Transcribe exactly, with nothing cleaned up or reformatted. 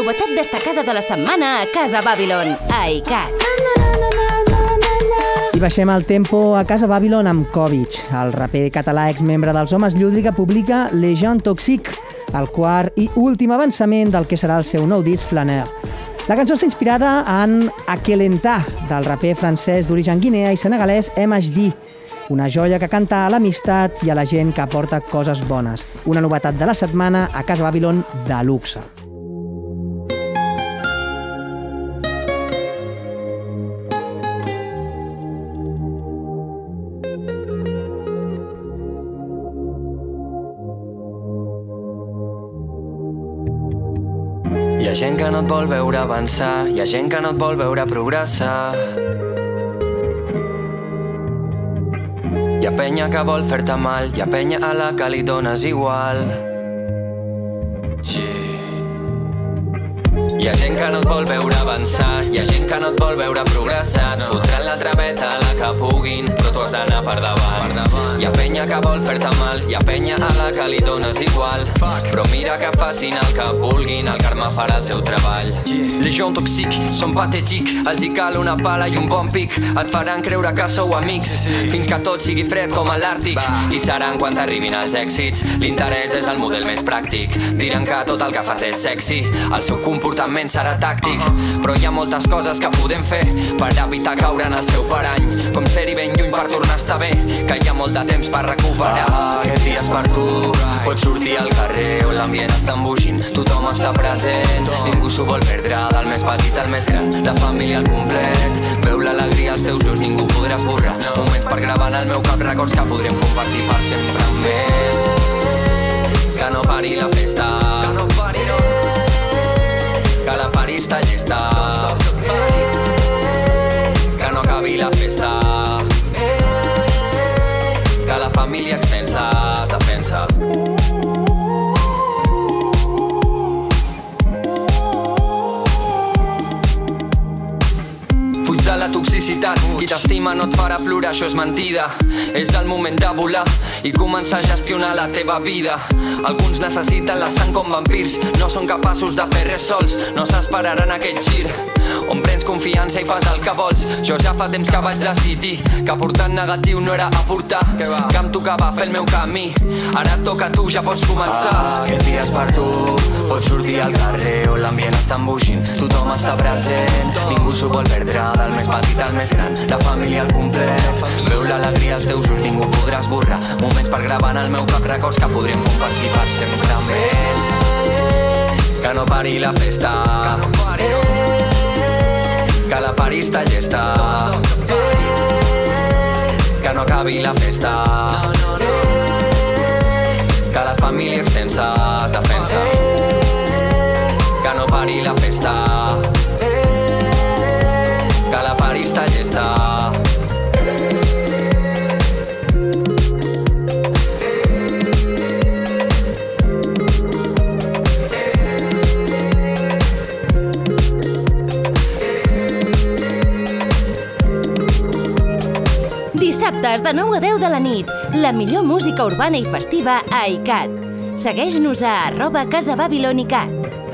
novetat destacada de la setmana a Casa Babylon, iCat. I baixem el tempo a Casa Babylon amb Kovic, el raper català exmembre dels Homes Llúdriga, publica Les Gens Toxiques, el quart i últim avançament del que serà el seu nou disc Flaneur. La cançó està inspirada en Aquelentà, del raper francès d'origen guinea i senegalès M H D, una joia que canta a l'amistat i a la gent que aporta coses bones. Una novetat de la setmana a Casa Babylon de luxe. Hi ha gent que no et vol veure avançar, hi ha gent que no et vol veure progressar. Hi ha penya que vol fer-te mal, hi ha penya a la que li dones igual. Sí. Hi ha gent que no et vol veure avançar, hi ha gent que no et vol veure progressar. Et fotran la traveta a la que puguin, però tu has d'anar per davant. Hi ha penya que vol fer-te mal, hi ha penya a la que li dones igual. Però mira que facin el que vulguin, el karma farà el seu treball. Les gens toxiques són patètics, els hi cal una pala i un bon pic. Et faran creure que sou amics, fins que tot sigui fred com a l'Àrtic. I seran quan t'arribin els èxits, l'interès és el model més pràctic. Diran que tot el que fas és sexy, el seu comportament serà tàctic. Però hi ha moltes coses que podem fer per evitar caure en el seu parany, com ser-hi ben lluny per tornar a estar bé, que hi ha molt de temps per recuperar. Aquest dia és per tu, pots sortir al carrer on l'ambient està embogint, tothom està present, ningú s'ho vol perdre, del més petit al més gran, la família al complet. Veu l'alegria als teus ulls, ningú podrà esborrar, moments per gravar en el meu cap, records que podrem compartir per sempre més. Que no pari la festa, que no pari no, que la pari està llesta, que no acabi la festa, que la família extensa es defensa. Fuig de la toxicitat, qui t'estima no et farà plorar, això és mentida. És el moment de volar i començar a gestionar la teva vida. Alguns necessiten la sang com vampirs, no són capaços de fer res sols, no s'esperaran aquest gir on prens confiança i fas el que vols. Jo ja fa temps que vaig decidir que portant negatiu no era aportar, que em tocava fer el meu camí. Ara et toca a tu, ja pots començar. Aquest dia és per tu, pots sortir al carrer on l'ambient està embogint, tothom està present, ningú s'ho vol perdre, del més petit al més gran, la família al complet. Veu l'alegria als teus ulls, ningú podrà esborrar, moments per gravar en el meu cap, records que podríem compartir per sempre més. Que no pari la festa, que no pari no, que la pari està llesta, que no acabi la festa, que la família extensa es defensa. Que no pari la festa, que la pari està llesta. Dissabtes de nou a deu de la nit, la millor música urbana i festiva a iCat. Segueix-nos a arroba Casa Babylon iCat.